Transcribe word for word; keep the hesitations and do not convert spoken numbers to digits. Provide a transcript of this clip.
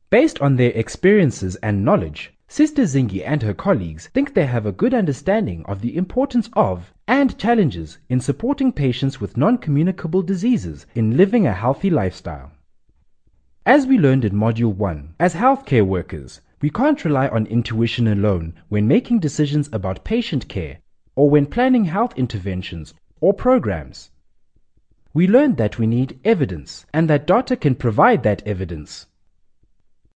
Based on their experiences and knowledge, Sister Zingi and her colleagues think they have a good understanding of the importance of and challenges in supporting patients with non-communicable diseases in living a healthy lifestyle. As we learned in Module one, as healthcare workers, we can't rely on intuition alone when making decisions about patient care or when planning health interventions or programs. We learned that we need evidence and that data can provide that evidence.